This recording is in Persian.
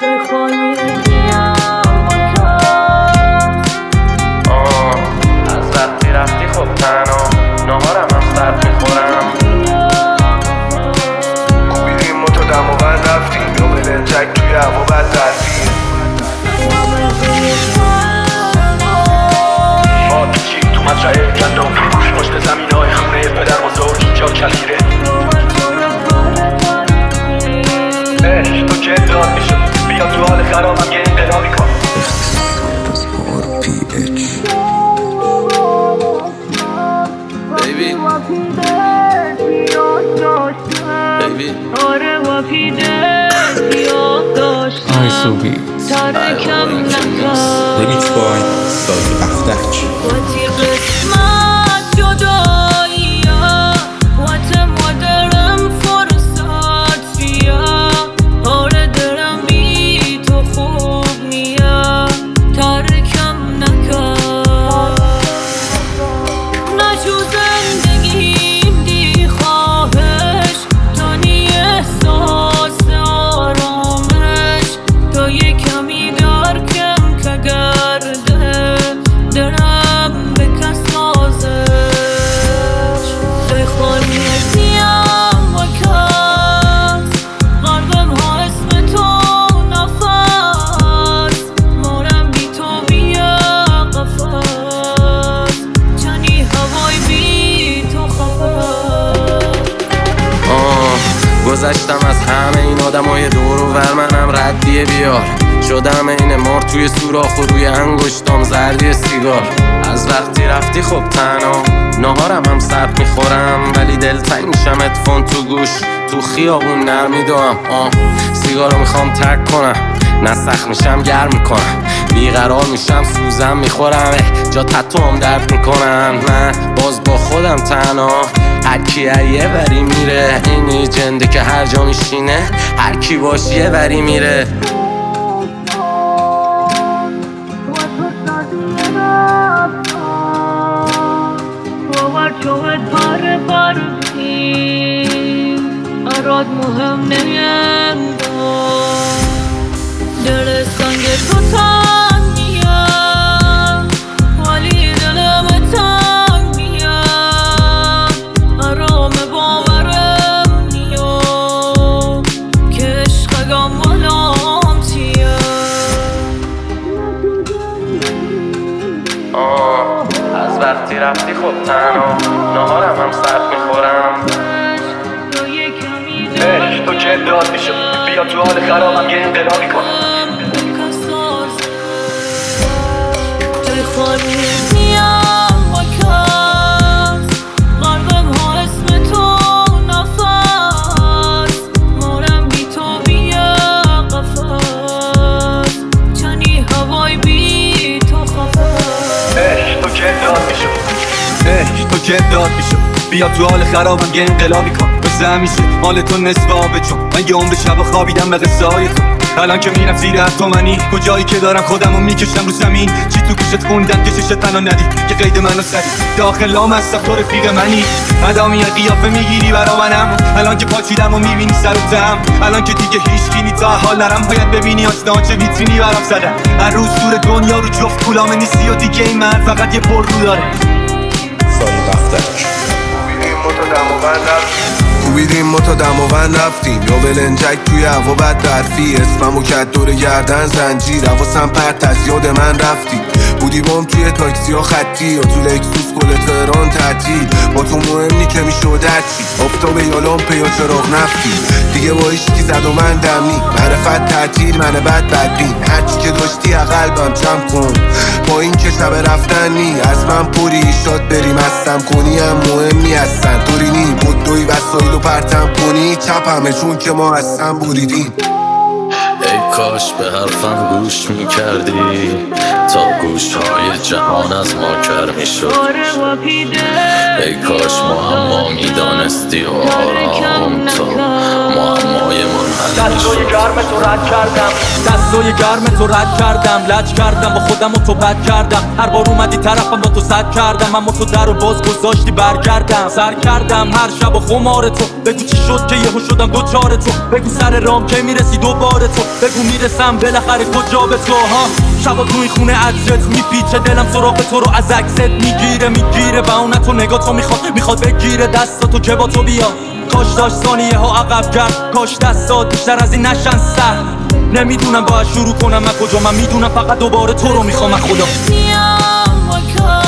از وقتی رفتی خب تنها نهارم هم سرد میخورم. کوبیدیم و تو دم و بند رفتیم یا بلنجک توی هوا بد رفتیم. ما پیچیم تو مزرعه گندم پشت زمین های خونه پدر بزرگ جا کلگیره. عشق تو که داد میشد بیا تو حال خرابم یه انقلابی کن. Remix by Sadi Afdach. گذشتم از همه این آدمای دور و ور، منم ردیه بیار شدم این مار توی سوراخ و روی انگشتام زردی سیگار. از وقتی رفتی خب تنها نهارم هم سرد میخورم، ولی دلتنگ میشم اتفون تو گوش تو خیابون نرمیدوام. سیگارو میخوام ترک کنم نه سخت میشم گرم میکنم، بیقرار میشم سوزم میخورم جا تتوام درد میکنم. من باز با خودم تنها هر کی یه وری میره، اینی جنده که هر جا میشینه هر کی باش یه وری میره. اراد مهم نیم دل سنگ تو تنگ میام، ولی دلم تنگ میام. آرام باورم نیام که عشقم ملام چیم. از وقتی رفتی خب تنها نهارم هم سرد میخورم. عشق تو که داد میشد بیا تو حال خرابم یه انقلابی کن. تو که داد میشد بیا تو حال خرابم یه انقلابی کن. مثل همیشه حال تو نصف آبه چون من یه عمر شب خوابیدم به قصه های تو. الان که میرم زیر حتی منی کجایی که دارم خودمو میکشم رو زمین. چی تو گوشت خوندن که ششت تنها ندی که قید منو سری داخلام هستم تو رفیق منی. ادامی قیافه میگیری برا منم الان که پاچیدم و میبینی سر و تم. الان که دیگه هیچ کی نیست تا حال نرم باید ببینی آسنا چه ویترینی برام زدن. هر روز دور دنیا رو جفت کلامه نیستی و دیگه این مرد فقط یه پر رو داره. Sadi Afdach. کوبیدیم و تا دم و بند رفتیم یا بلنجک توی هوا بد برفی. اسممو کد دور گردن زنجیر حواسم پرت از یاد من رفتی. بودی بام توی تاکسی ها خطی یا تو لکسوس گل تهران تعطیل. با تو مهمی که میشد هرچی آفتاب یا لامپه یا چراغ نفتی. دیگه با عشقی زد و من دمنی معرفت تعطیل من بد بدبین. هرچی که داشتی قلبم جمع کن با این که شب رفتنی از من پوری شاد بریم هستم کنی هم مهمی هستن طوری نی بدوی وسایل و پرتم کنی چپ همه چون که ما هستم بریدیم. ای کاش به حرفم گوش میکردی تا گوشهای جهان از ما کر میشد. ای کاش معما میدانستی و آرام تا معمای من حل میشد. دستای گرم تو رد کردم دستای گرم تو رد کردم لج کردم با خودم و تو بد کردم. هر بار اومدی طرفم با تو صد کردم اما تو در و باز گذاشتی برگردم. سر کردم هر شب و خمار تو بگو چی شد که یهو شدم دوچار تو. بگو سر رام که میرسی دوباره تو بگو میرسم بالاخره کجا به تو ها. شبا تو این خونه عطرت میپیچه دلم سراغ تو رو از عکست میگیره و اون تو نگاه تو میخواد بگیره دستاتو که با تو بیا. کاش داشت ثانیه ها عقب کرد، کاش دستات بیشتر از این نشن سر. نمیدونم باید شروع کنم از کجا، من میدونم فقط دوباره تو رو میخوام از خدا.